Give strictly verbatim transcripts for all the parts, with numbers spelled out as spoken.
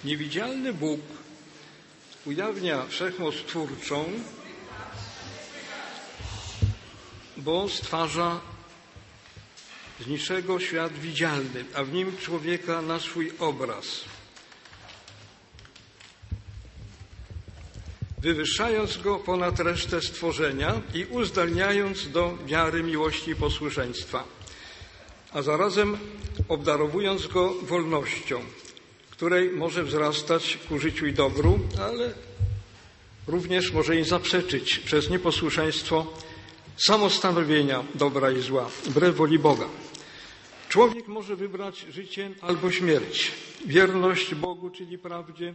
Niewidzialny Bóg ujawnia wszechmoc twórczą, bo stwarza z niczego świat widzialny, a w nim człowieka na swój obraz. Wywyższając go ponad resztę stworzenia i uzdalniając do miary miłości i posłuszeństwa, a zarazem obdarowując go wolnością, której może wzrastać ku życiu i dobru, ale również może jej zaprzeczyć przez nieposłuszeństwo samostanowienia dobra i zła, wbrew woli Boga. Człowiek może wybrać życie albo śmierć, wierność Bogu, czyli prawdzie,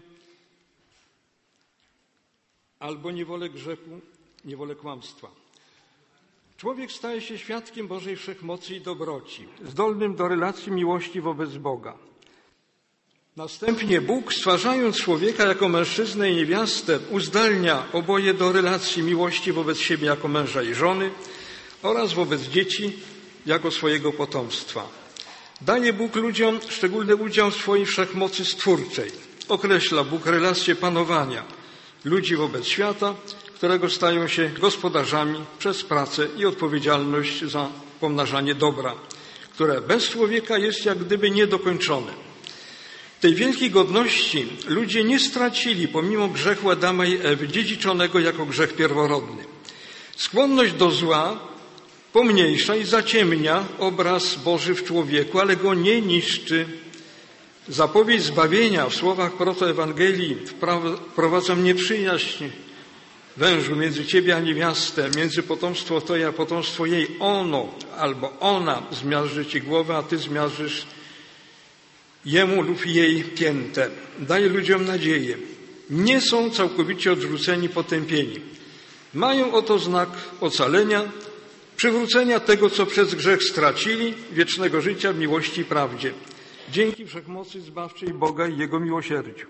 albo niewolę grzechu, niewolę kłamstwa. Człowiek staje się świadkiem Bożej wszechmocy i dobroci, zdolnym do relacji miłości wobec Boga. Następnie Bóg, stwarzając człowieka jako mężczyznę i niewiastę, uzdalnia oboje do relacji miłości wobec siebie jako męża i żony oraz wobec dzieci jako swojego potomstwa. Daje Bóg ludziom szczególny udział w swojej wszechmocy stwórczej. Określa Bóg relacje panowania ludzi wobec świata, którego stają się gospodarzami przez pracę i odpowiedzialność za pomnażanie dobra, które bez człowieka jest jak gdyby niedokończone. Tej wielkiej godności ludzie nie stracili pomimo grzechu Adama i Ewy, dziedziczonego jako grzech pierworodny. Skłonność do zła pomniejsza i zaciemnia obraz Boży w człowieku, ale go nie niszczy. Zapowiedź zbawienia w słowach protoewangelii wprowadza nieprzyjaźń wężu między ciebie a niewiastę, między potomstwo twoje a potomstwo jej. Ono albo ona zmiażdży ci głowę, a ty zmiażdżysz jemu lub jej piętę. Daje ludziom nadzieję. Nie są całkowicie odrzuceni, potępieni. Mają oto znak ocalenia, przywrócenia tego, co przez grzech stracili, wiecznego życia w miłości i prawdzie. Dzięki wszechmocy zbawczej Boga i Jego miłosierdziu.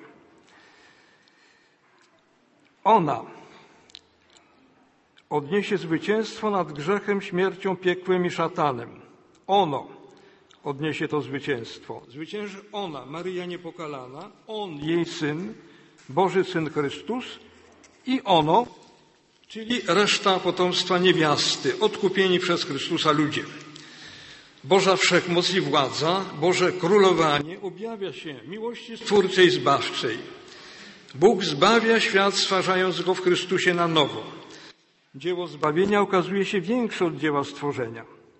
Ona odniesie zwycięstwo nad grzechem, śmiercią, piekłem i szatanem. Ono odniesie to zwycięstwo. Zwycięży ona, Maryja niepokalana, on, jej Syn, Boży Syn Chrystus i ono, czyli reszta potomstwa niewiasty, odkupieni przez Chrystusa ludzie. Boża wszechmoc i władza, Boże królowanie objawia się miłości stwórczej, zbawczej. Bóg zbawia świat, stwarzając go w Chrystusie na nowo. Dzieło zbawienia okazuje się większe od dzieła stworzenia.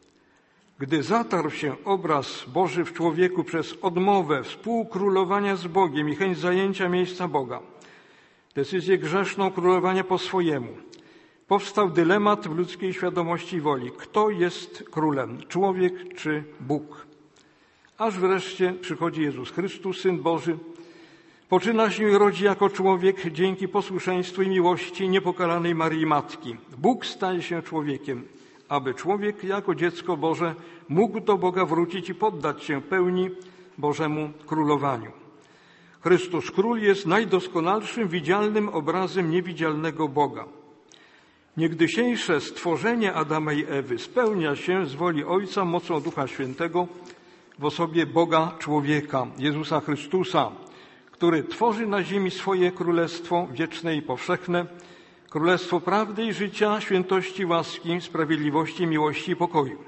Gdy zatarł się obraz Boży w człowieku przez odmowę współkrólowania z Bogiem i chęć zajęcia miejsca Boga, decyzję grzeszną królowania po swojemu, powstał dylemat w ludzkiej świadomości i woli. Kto jest królem? Człowiek czy Bóg? Aż wreszcie przychodzi Jezus Chrystus, Syn Boży, poczyna się i rodzi jako człowiek dzięki posłuszeństwu i miłości niepokalanej Maryi Matki. Bóg staje się człowiekiem, aby człowiek jako dziecko Boże mógł do Boga wrócić i poddać się pełni Bożemu królowaniu. Chrystus Król jest najdoskonalszym widzialnym obrazem niewidzialnego Boga. Niegdysiejsze stworzenie Adama i Ewy spełnia się z woli Ojca mocą Ducha Świętego w osobie Boga człowieka, Jezusa Chrystusa, który tworzy na ziemi swoje królestwo wieczne i powszechne, królestwo prawdy i życia, świętości, łaski, sprawiedliwości, miłości i pokoju.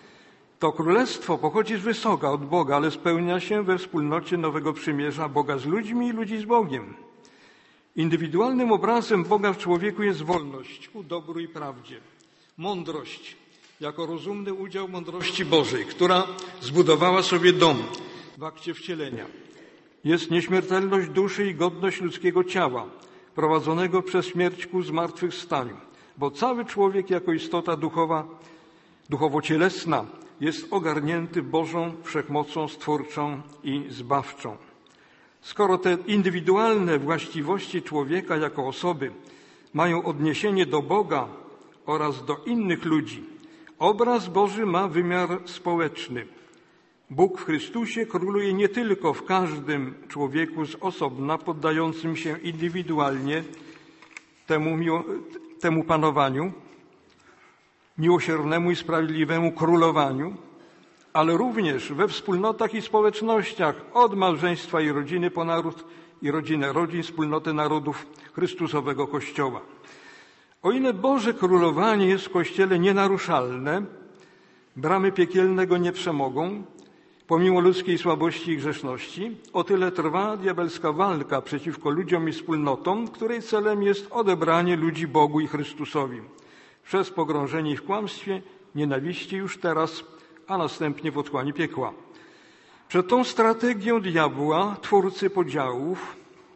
To królestwo pochodzi z wysoka od Boga, ale spełnia się we wspólnocie nowego przymierza Boga z ludźmi i ludzi z Bogiem. Indywidualnym obrazem Boga w człowieku jest wolność ku dobru i prawdzie. Mądrość jako rozumny udział mądrości Bożej, która zbudowała sobie dom w akcie wcielenia. Jest nieśmiertelność duszy i godność ludzkiego ciała, prowadzonego przez śmierć ku zmartwychwstaniu, bo cały człowiek jako istota duchowa, duchowo-cielesna jest ogarnięty Bożą wszechmocą stwórczą i zbawczą. Skoro te indywidualne właściwości człowieka jako osoby mają odniesienie do Boga oraz do innych ludzi, obraz Boży ma wymiar społeczny. Bóg w Chrystusie króluje nie tylko w każdym człowieku z osobna, poddającym się indywidualnie temu, miło, temu panowaniu, miłosiernemu i sprawiedliwemu królowaniu, ale również we wspólnotach i społecznościach, od małżeństwa i rodziny po naród i rodzinę rodzin, wspólnotę narodów Chrystusowego Kościoła. O ile Boże królowanie jest w Kościele nienaruszalne, bramy piekielnego nie przemogą, pomimo ludzkiej słabości i grzeszności, o tyle trwa diabelska walka przeciwko ludziom i wspólnotom, której celem jest odebranie ludzi Bogu i Chrystusowi przez pogrążenie ich w kłamstwie, nienawiści już teraz, a następnie w otchłani piekła. Przed tą strategią diabła, twórcy podziałów,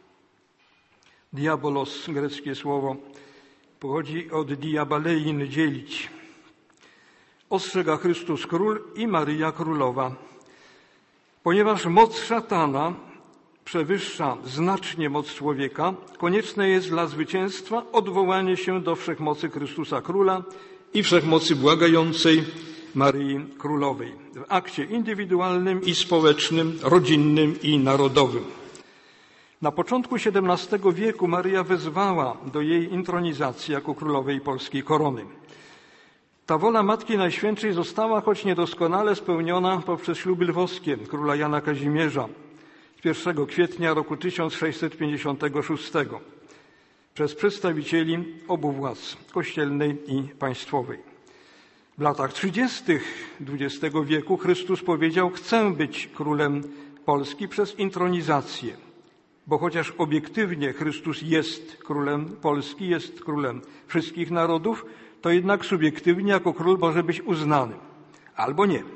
diabolos, greckie słowo, pochodzi od diabalein, dzielić, ostrzega Chrystus Król i Maryja Królowa. Ponieważ moc szatana przewyższa znacznie moc człowieka, konieczne jest dla zwycięstwa odwołanie się do wszechmocy Chrystusa Króla i wszechmocy błagającej Maryi Królowej w akcie indywidualnym i społecznym, rodzinnym i narodowym. Na początku siedemnastego wieku Maryja wezwała do jej intronizacji jako królowej polskiej korony. Ta wola Matki Najświętszej została, choć niedoskonale, spełniona poprzez śluby lwowskie króla Jana Kazimierza z pierwszego kwietnia roku tysiąc sześćset pięćdziesiątego szóstego przez przedstawicieli obu władz kościelnej i państwowej. W latach trzydziestych dwudziestego wieku Chrystus powiedział: chcę być królem Polski przez intronizację, bo chociaż obiektywnie Chrystus jest królem Polski, jest królem wszystkich narodów, to jednak subiektywnie jako król może być uznany, albo nie.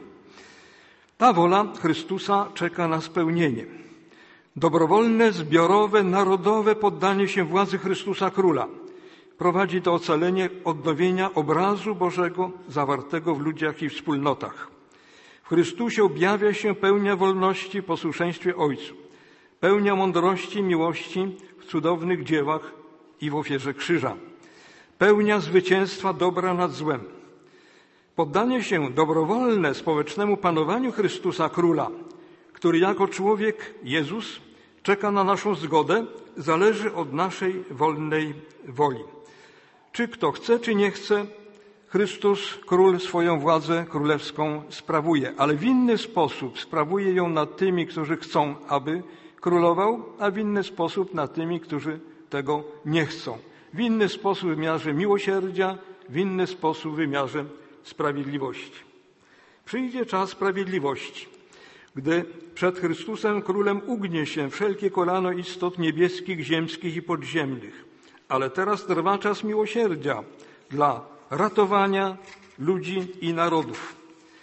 Ta wola Chrystusa czeka na spełnienie. Dobrowolne, zbiorowe, narodowe poddanie się władzy Chrystusa Króla prowadzi do ocalenia, odnowienia obrazu Bożego zawartego w ludziach i wspólnotach. W Chrystusie objawia się pełnia wolności w posłuszeństwie Ojcu, pełnia mądrości, miłości w cudownych dziełach i w ofierze krzyża, pełnia zwycięstwa dobra nad złem. Poddanie się dobrowolne społecznemu panowaniu Chrystusa Króla, który jako człowiek, Jezus, czeka na naszą zgodę, zależy od naszej wolnej woli. Czy kto chce, czy nie chce, Chrystus, Król, swoją władzę królewską sprawuje, ale w inny sposób sprawuje ją nad tymi, którzy chcą, aby królował, a w inny sposób nad tymi, którzy tego nie chcą. W inny sposób w wymiarze miłosierdzia, w inny sposób w wymiarze sprawiedliwości. Przyjdzie czas sprawiedliwości, gdy przed Chrystusem Królem ugnie się wszelkie kolano istot niebieskich, ziemskich i podziemnych. Ale teraz trwa czas miłosierdzia dla ratowania ludzi i narodów.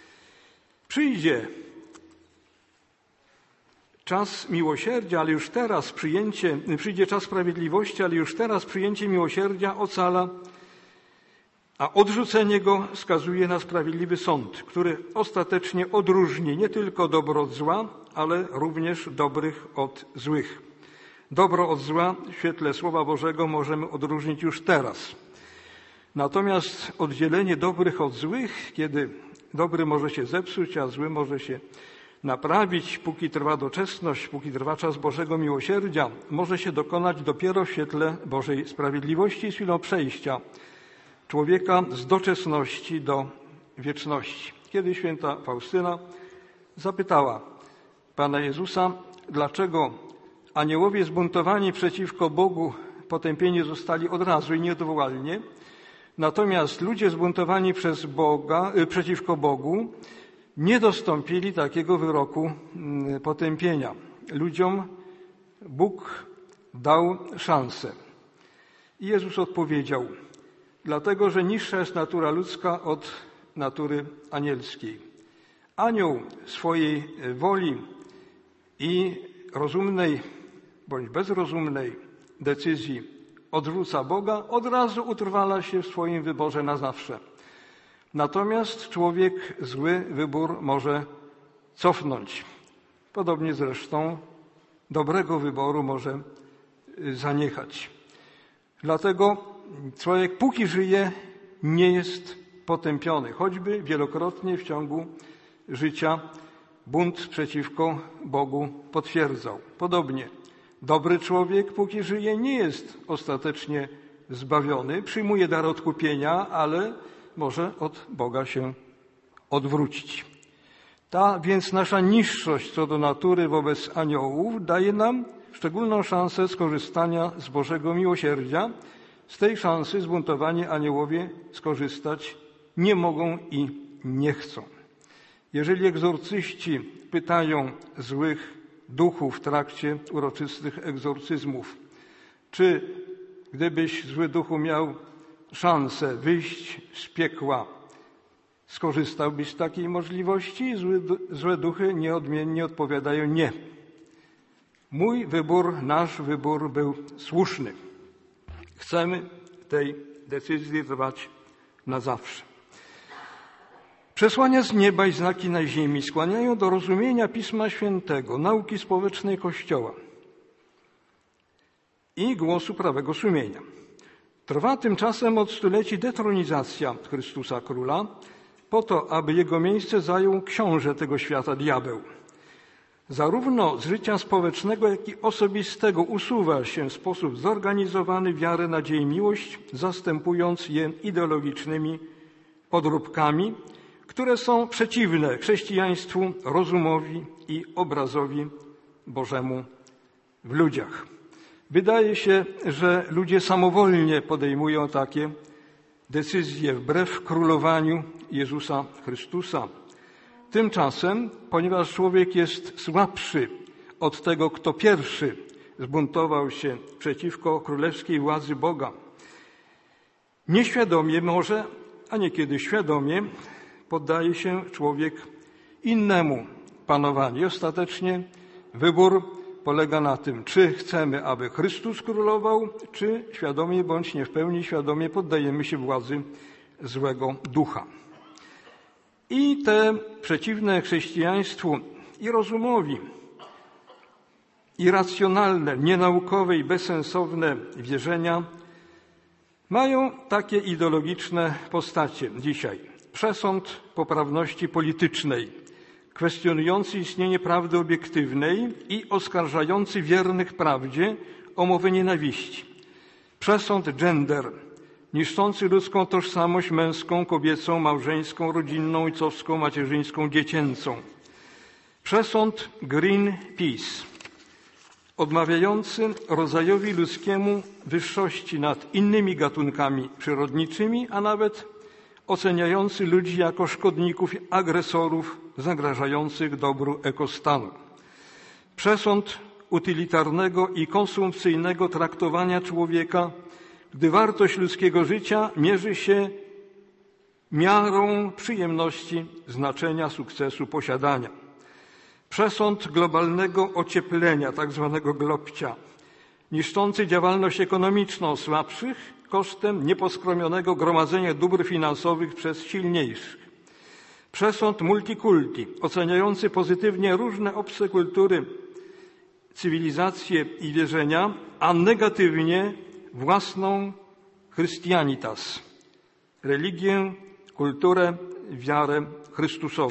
Przyjdzie czas miłosierdzia, ale już teraz przyjęcie, przyjdzie czas sprawiedliwości, ale już teraz przyjęcie miłosierdzia ocala, a odrzucenie go skazuje na sprawiedliwy sąd, który ostatecznie odróżni nie tylko dobro od zła, ale również dobrych od złych. Dobro od zła w świetle Słowa Bożego możemy odróżnić już teraz. Natomiast oddzielenie dobrych od złych, kiedy dobry może się zepsuć, a zły może się naprawić, póki trwa doczesność, póki trwa czas Bożego miłosierdzia, może się dokonać dopiero w świetle Bożej sprawiedliwości z chwilą przejścia człowieka z doczesności do wieczności. Kiedy święta Faustyna zapytała Pana Jezusa, dlaczego aniołowie zbuntowani przeciwko Bogu potępieni zostali od razu i nieodwołalnie, natomiast ludzie zbuntowani przez Boga, przeciwko Bogu nie dostąpili takiego wyroku potępienia. Ludziom Bóg dał szansę. I Jezus odpowiedział: dlatego, że niższa jest natura ludzka od natury anielskiej. Anioł swojej woli i rozumnej bądź bezrozumnej decyzji odrzuca Boga, od razu utrwala się w swoim wyborze na zawsze. Natomiast człowiek zły wybór może cofnąć. Podobnie zresztą dobrego wyboru może zaniechać. Dlatego człowiek póki żyje nie jest potępiony, choćby wielokrotnie w ciągu życia bunt przeciwko Bogu potwierdzał. Podobnie dobry człowiek póki żyje nie jest ostatecznie zbawiony, przyjmuje dar odkupienia, ale może od Boga się odwrócić. Ta więc nasza niższość co do natury wobec aniołów daje nam szczególną szansę skorzystania z Bożego miłosierdzia. Z tej szansy zbuntowani aniołowie skorzystać nie mogą i nie chcą. Jeżeli egzorcyści pytają złych duchów w trakcie uroczystych egzorcyzmów, czy gdybyś, zły duchu, miał szansę wyjść z piekła, skorzystałbyś z takiej możliwości? Złe, złe duchy nieodmiennie odpowiadają nie. Mój wybór, nasz wybór był słuszny. Chcemy tej decyzji trwać na zawsze. Przesłania z nieba i znaki na ziemi skłaniają do rozumienia Pisma Świętego, nauki społecznej Kościoła i głosu prawego sumienia. Trwa tymczasem od stuleci detronizacja Chrystusa Króla, po to, aby jego miejsce zajął książę tego świata, diabeł. Zarówno z życia społecznego, jak i osobistego usuwa się w sposób zorganizowany wiarę, nadzieję, miłość, zastępując je ideologicznymi podróbkami, które są przeciwne chrześcijaństwu, rozumowi i obrazowi Bożemu w ludziach. Wydaje się, że ludzie samowolnie podejmują takie decyzje wbrew królowaniu Jezusa Chrystusa. Tymczasem, ponieważ człowiek jest słabszy od tego, kto pierwszy zbuntował się przeciwko królewskiej władzy Boga, nieświadomie może, a niekiedy świadomie, poddaje się człowiek innemu panowaniu. I ostatecznie wybór polega na tym, czy chcemy, aby Chrystus królował, czy świadomie bądź nie w pełni świadomie poddajemy się władzy złego ducha. I te przeciwne chrześcijaństwu i rozumowi, irracjonalne, nienaukowe i bezsensowne wierzenia mają takie ideologiczne postacie dzisiaj. Przesąd poprawności politycznej, kwestionujący istnienie prawdy obiektywnej i oskarżający wiernych prawdzie o mowę nienawiści. Przesąd gender, niszczący ludzką tożsamość męską, kobiecą, małżeńską, rodzinną, ojcowską, macierzyńską, dziecięcą. Przesąd Greenpeace, odmawiający rodzajowi ludzkiemu wyższości nad innymi gatunkami przyrodniczymi, a nawet oceniający ludzi jako szkodników i agresorów zagrażających dobru ekostanu. Przesąd utylitarnego i konsumpcyjnego traktowania człowieka, gdy wartość ludzkiego życia mierzy się miarą przyjemności, znaczenia, sukcesu, posiadania. Przesąd globalnego ocieplenia, tak zwanego globcia, niszczący działalność ekonomiczną słabszych kosztem nieposkromionego gromadzenia dóbr finansowych przez silniejszych. Przesąd multikulti, oceniający pozytywnie różne obce kultury, cywilizacje i wierzenia, a negatywnie własną Christianitas, religię, kulturę, wiarę Chrystusową.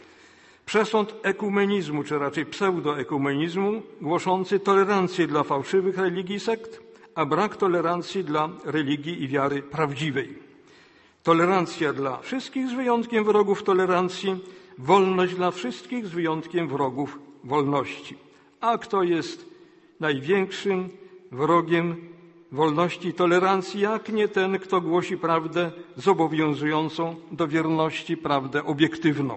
Przesąd ekumenizmu, czy raczej pseudoekumenizmu, głoszący tolerancję dla fałszywych religii i sekt, a brak tolerancji dla religii i wiary prawdziwej. Tolerancja dla wszystkich z wyjątkiem wrogów tolerancji, wolność dla wszystkich z wyjątkiem wrogów wolności. A kto jest największym wrogiem wolności i tolerancji, jak nie ten, kto głosi prawdę zobowiązującą do wierności, prawdę obiektywną.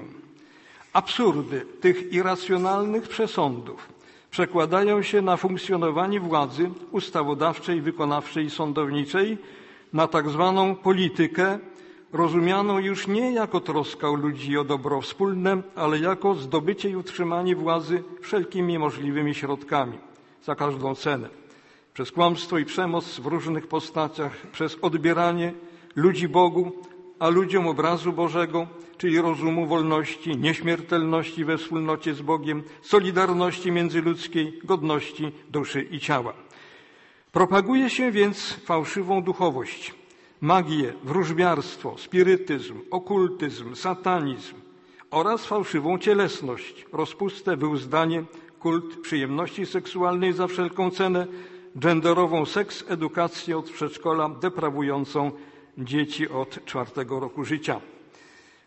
Absurdy tych irracjonalnych przesądów przekładają się na funkcjonowanie władzy ustawodawczej, wykonawczej i sądowniczej, na tak zwaną politykę, rozumianą już nie jako troska o ludzi o dobro wspólne, ale jako zdobycie i utrzymanie władzy wszelkimi możliwymi środkami, za każdą cenę. Przez kłamstwo i przemoc w różnych postaciach, przez odbieranie ludzi Bogu, a ludziom obrazu Bożego, czyli rozumu, wolności, nieśmiertelności we wspólnocie z Bogiem, solidarności międzyludzkiej, godności duszy i ciała. Propaguje się więc fałszywą duchowość, magię, wróżbiarstwo, spirytyzm, okultyzm, satanizm oraz fałszywą cielesność, rozpustę, wyuzdanie, kult przyjemności seksualnej za wszelką cenę, genderową seks, edukację od przedszkola, deprawującą dzieci od czwartego roku życia.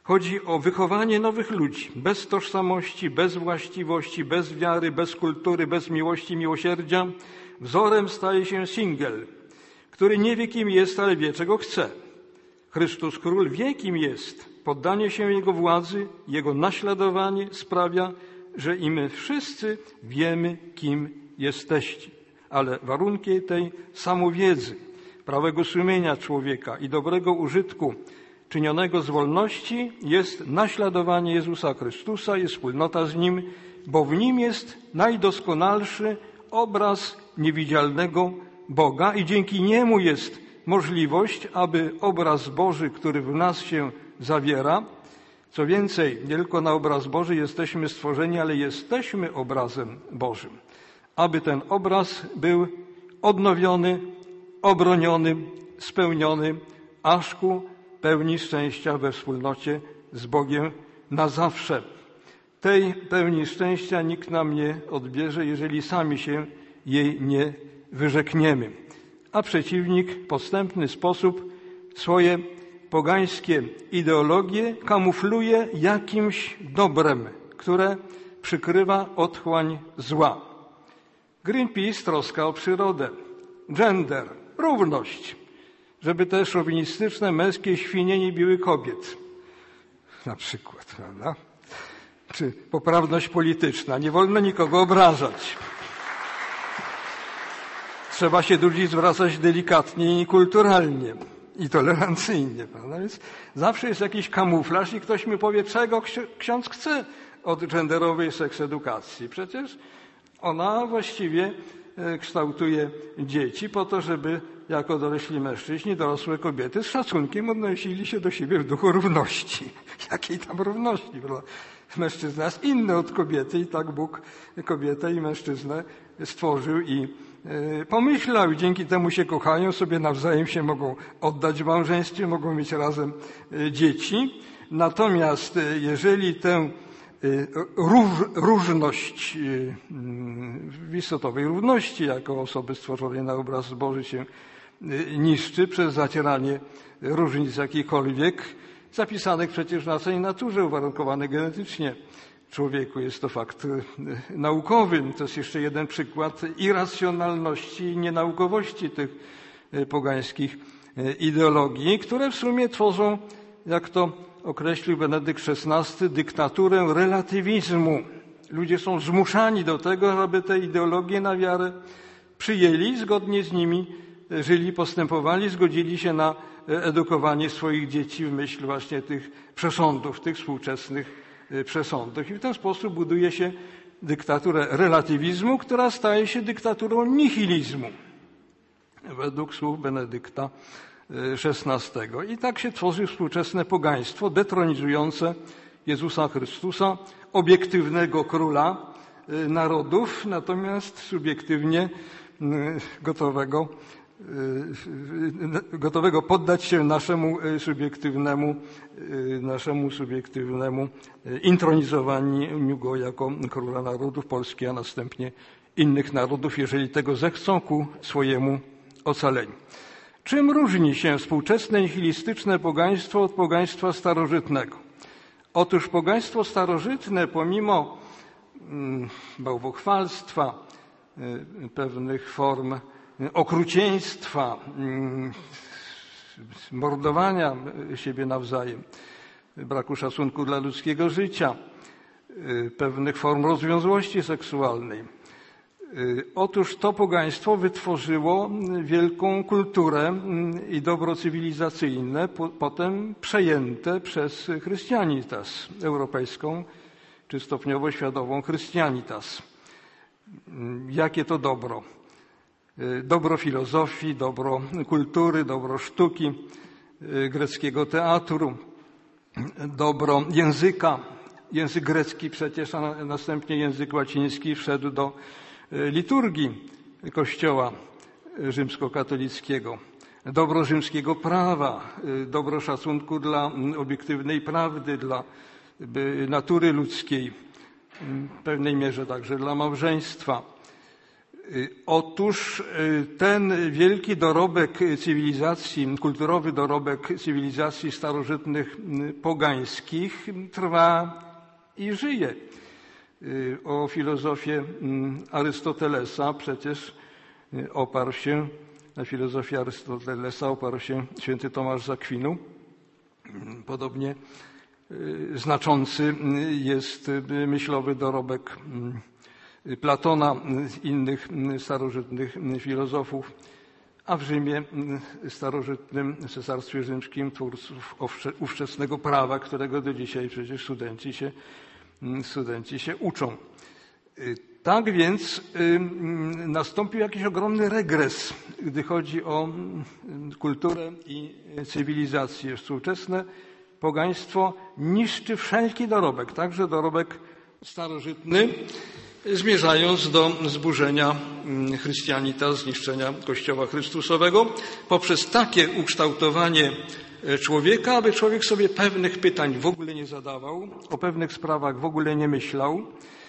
Chodzi o wychowanie nowych ludzi, bez tożsamości, bez właściwości, bez wiary, bez kultury, bez miłości, miłosierdzia. Wzorem staje się singiel, który nie wie, kim jest, ale wie, czego chce. Chrystus Król wie, kim jest. Poddanie się Jego władzy, Jego naśladowanie sprawia, że i my wszyscy wiemy, kim jesteście. Ale warunkiem tej samowiedzy, prawego sumienia człowieka i dobrego użytku czynionego z wolności jest naśladowanie Jezusa Chrystusa, jest wspólnota z Nim, bo w Nim jest najdoskonalszy obraz niewidzialnego Boga i dzięki Niemu jest możliwość, aby obraz Boży, który w nas się zawiera, co więcej, nie tylko na obraz Boży jesteśmy stworzeni, ale jesteśmy obrazem Bożym, aby ten obraz był odnowiony, obroniony, spełniony, aż ku pełni szczęścia we wspólnocie z Bogiem na zawsze. Tej pełni szczęścia nikt nam nie odbierze, jeżeli sami się jej nie wyrzekniemy. A przeciwnik w podstępny sposób swoje pogańskie ideologie kamufluje jakimś dobrem, które przykrywa otchłań zła. Greenpeace troska o przyrodę, gender, równość, żeby te szowinistyczne, męskie świnie nie biły kobiet. Na przykład, prawda? Czy poprawność polityczna. Nie wolno nikogo obrażać. Trzeba się do ludzi zwracać delikatnie i kulturalnie i tolerancyjnie, prawda? Więc zawsze jest jakiś kamuflaż i ktoś mi powie, czego ksiądz chce od genderowej seksedukacji. Przecież ona właściwie kształtuje dzieci po to, żeby jako dorośli mężczyźni, dorosłe kobiety z szacunkiem odnosili się do siebie w duchu równości. Jakiej tam równości? Mężczyzna jest inny od kobiety i tak Bóg kobietę i mężczyznę stworzył i pomyślał i dzięki temu się kochają, sobie nawzajem się mogą oddać w małżeństwie, mogą mieć razem dzieci. Natomiast jeżeli tę róż, różność w istotowej równości jako osoby stworzonej na obraz Boży się niszczy przez zacieranie różnic jakichkolwiek, zapisanych przecież w naszej naturze, uwarunkowanych genetycznie człowieku. Jest to fakt naukowy. To jest jeszcze jeden przykład irracjonalności i nienaukowości tych pogańskich ideologii, które w sumie tworzą, jak to określił Benedykt szesnasty, dyktaturę relatywizmu. Ludzie są zmuszani do tego, żeby te ideologie na wiarę przyjęli, zgodnie z nimi żyli, postępowali, zgodzili się na edukowanie swoich dzieci w myśl właśnie tych przesądów, tych współczesnych przesądów. I w ten sposób buduje się dyktaturę relatywizmu, która staje się dyktaturą nihilizmu, według słów Benedykta szesnastego. I tak się tworzy współczesne pogaństwo detronizujące Jezusa Chrystusa, obiektywnego króla narodów, natomiast subiektywnie gotowego, gotowego poddać się naszemu subiektywnemu, naszemu subiektywnemu intronizowaniu go jako króla narodów Polski, a następnie innych narodów, jeżeli tego zechcą ku swojemu ocaleniu. Czym różni się współczesne nihilistyczne pogaństwo od pogaństwa starożytnego? Otóż pogaństwo starożytne, pomimo bałwochwalstwa, pewnych form okrucieństwa, mordowania siebie nawzajem, braku szacunku dla ludzkiego życia, pewnych form rozwiązłości seksualnej. Otóż to pogaństwo wytworzyło wielką kulturę i dobro cywilizacyjne, potem przejęte przez Christianitas, europejską czy stopniowo światową Christianitas. Jakie to dobro? Dobro filozofii, dobro kultury, dobro sztuki, greckiego teatru, dobro języka. Język grecki przecież, a następnie język łaciński wszedł do liturgii Kościoła rzymskokatolickiego. Dobro rzymskiego prawa, dobro szacunku dla obiektywnej prawdy, dla natury ludzkiej, w pewnej mierze także dla małżeństwa. Otóż ten wielki dorobek cywilizacji, kulturowy dorobek cywilizacji starożytnych pogańskich trwa i żyje. O filozofię Arystotelesa przecież oparł się, na filozofię Arystotelesa oparł się święty Tomasz z Akwinu. Podobnie znaczący jest myślowy dorobek Platona, innych starożytnych filozofów, a w Rzymie starożytnym, Cesarstwie Rzymskim, twórców ówczesnego prawa, którego do dzisiaj przecież studenci się, studenci się uczą. Tak więc nastąpił jakiś ogromny regres, gdy chodzi o kulturę i cywilizację. Współczesne pogaństwo niszczy wszelki dorobek, także dorobek starożytny, zmierzając do zburzenia chrystianita, zniszczenia Kościoła Chrystusowego poprzez takie ukształtowanie człowieka, aby człowiek sobie pewnych pytań w ogóle nie zadawał, o pewnych sprawach w ogóle nie myślał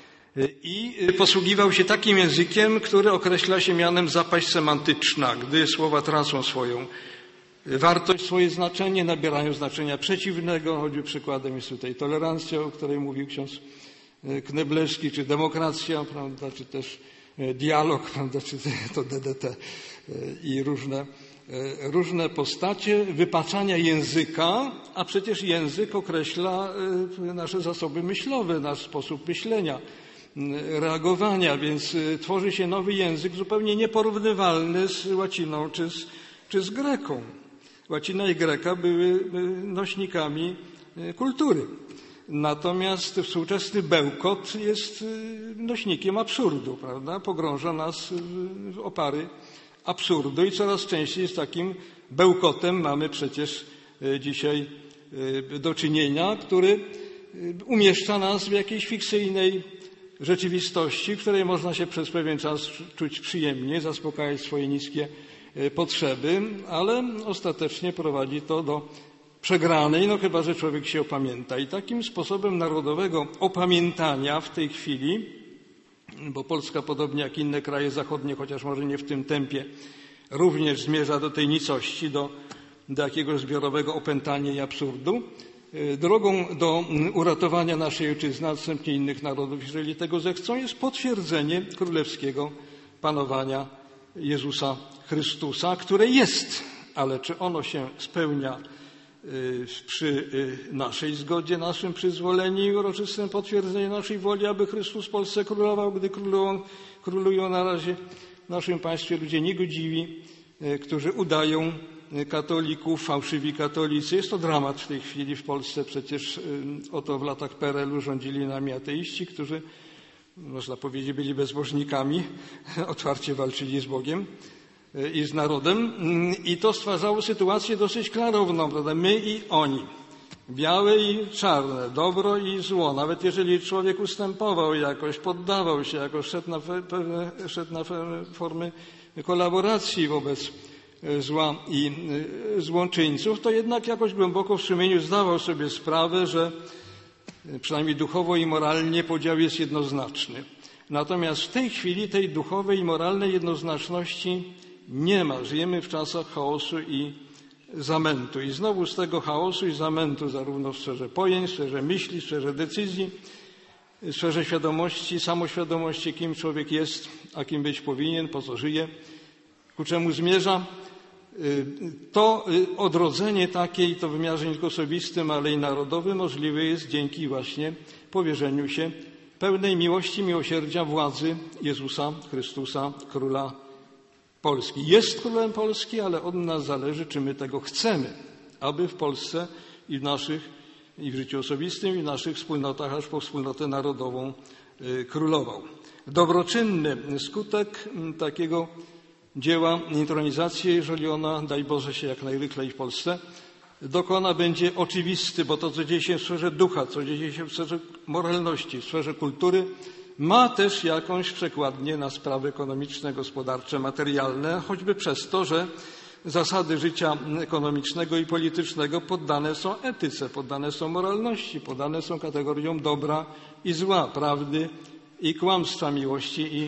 i posługiwał się takim językiem, który określa się mianem zapaść semantyczna, gdy słowa tracą swoją wartość, swoje znaczenie, nabierają znaczenia przeciwnego. Choćby przykładem jest tutaj tolerancja, o której mówił ksiądz Kneblewski, czy demokracja, prawda, czy też dialog, prawda, czy to D D T i różne, różne postacie wypaczania języka, a przecież język określa nasze zasoby myślowe, nasz sposób myślenia, reagowania, więc tworzy się nowy język zupełnie nieporównywalny z łaciną czy z, czy z greką. Łacina i greka były nośnikami kultury. Natomiast współczesny bełkot jest nośnikiem absurdu, prawda? Pogrąża nas w opary absurdu i coraz częściej z takim bełkotem mamy przecież dzisiaj do czynienia, który umieszcza nas w jakiejś fikcyjnej rzeczywistości, w której można się przez pewien czas czuć przyjemnie, zaspokajać swoje niskie potrzeby, ale ostatecznie prowadzi to do przegranej, no chyba że człowiek się opamięta. I takim sposobem narodowego opamiętania w tej chwili, bo Polska podobnie jak inne kraje zachodnie, chociaż może nie w tym tempie, również zmierza do tej nicości, do, do jakiegoś zbiorowego opętania i absurdu. Drogą do uratowania naszej ojczyzny, a następnie innych narodów, jeżeli tego zechcą, jest potwierdzenie królewskiego panowania Jezusa Chrystusa, które jest, ale czy ono się spełnia przy naszej zgodzie, naszym przyzwoleniu i uroczystym potwierdzeniu naszej woli, aby Chrystus w Polsce królował, gdy królują, królują na razie w naszym państwie ludzie niegodziwi, którzy udają katolików, fałszywi katolicy. Jest to dramat w tej chwili w Polsce. Przecież oto w latach P R L u rządzili nami ateiści, którzy, można powiedzieć, byli bezbożnikami, otwarcie walczyli z Bogiem i z narodem. I to stwarzało sytuację dosyć klarowną, prawda? My i oni. Białe i czarne, dobro i zło. Nawet jeżeli człowiek ustępował jakoś, poddawał się jakoś, szedł na pewne, szedł na formy kolaboracji wobec zła i złoczyńców, to jednak jakoś głęboko w sumieniu zdawał sobie sprawę, że przynajmniej duchowo i moralnie podział jest jednoznaczny. Natomiast w tej chwili tej duchowej i moralnej jednoznaczności nie ma. Żyjemy w czasach chaosu i zamętu. I znowu z tego chaosu i zamętu, zarówno w sferze pojęć, w sferze myśli, w sferze decyzji, w sferze świadomości, samoświadomości, kim człowiek jest, a kim być powinien, po co żyje, ku czemu zmierza, to odrodzenie takie i to w wymiarze nie tylko osobistym, ale i narodowym możliwe jest dzięki właśnie powierzeniu się pełnej miłości, miłosierdzia, władzy Jezusa Chrystusa, Króla Polski. Jest Królem Polski, ale od nas zależy, czy my tego chcemy, aby w Polsce i w naszych, i w życiu osobistym, i w naszych wspólnotach, aż po wspólnotę narodową królował. Dobroczynny skutek takiego dzieła intronizacji, jeżeli ona, daj Boże, się jak najrychlej w Polsce dokona, będzie oczywisty, bo to, co dzieje się w sferze ducha, co dzieje się w sferze moralności, w sferze kultury, ma też jakąś przekładnię na sprawy ekonomiczne, gospodarcze, materialne, choćby przez to, że zasady życia ekonomicznego i politycznego poddane są etyce, poddane są moralności, poddane są kategoriom dobra i zła, prawdy i kłamstwa, miłości i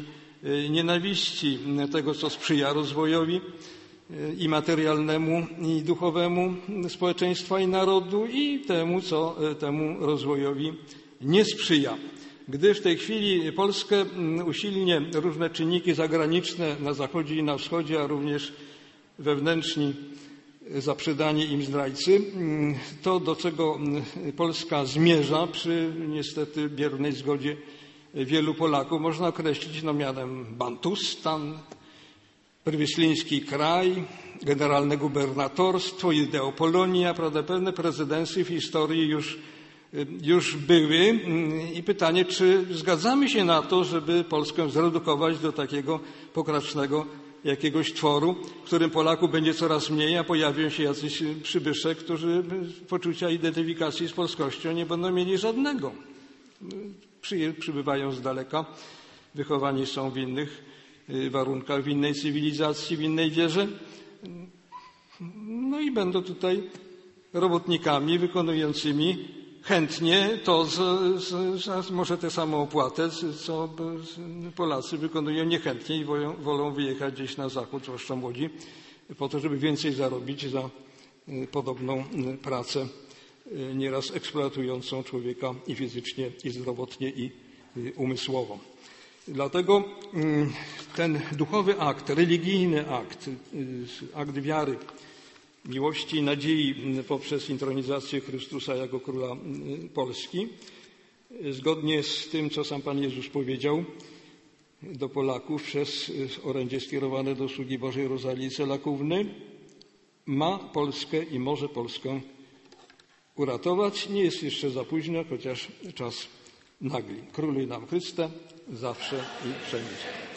nienawiści, tego, co sprzyja rozwojowi i materialnemu, i duchowemu społeczeństwa i narodu, i temu, co temu rozwojowi nie sprzyja. Gdy w tej chwili Polskę usilnie różne czynniki zagraniczne na zachodzie i na wschodzie, a również wewnętrzni zaprzedani im zdrajcy, to do czego Polska zmierza przy niestety biernej zgodzie wielu Polaków można określić no mianem Bantustan, Prywysliński kraj, generalne gubernatorstwo, Ideopolonia, prawda, pewne prezydencje w historii już, już były i pytanie, czy zgadzamy się na to, żeby Polskę zredukować do takiego pokracznego jakiegoś tworu, w którym Polaków będzie coraz mniej, a pojawią się jacyś przybysze, którzy poczucia identyfikacji z polskością nie będą mieli żadnego. Przy, przybywają z daleka, wychowani są w innych warunkach, w innej cywilizacji, w innej wierze. No i będą tutaj robotnikami wykonującymi chętnie to, za może tę samą opłatę, co Polacy wykonują niechętnie i wolą, wolą wyjechać gdzieś na zachód, zwłaszcza młodzi, po to, żeby więcej zarobić za podobną pracę, nieraz eksploatującą człowieka i fizycznie, i zdrowotnie, i umysłowo. Dlatego ten duchowy akt, religijny akt, akt wiary, miłości i nadziei poprzez intronizację Chrystusa jako Króla Polski, zgodnie z tym, co sam Pan Jezus powiedział do Polaków przez orędzie skierowane do sługi Bożej Rozalii Celakówny, ma Polskę i może Polskę uratować. Nie jest jeszcze za późno, chociaż czas nagli. Króluj nam Chryste, zawsze i wszędzie.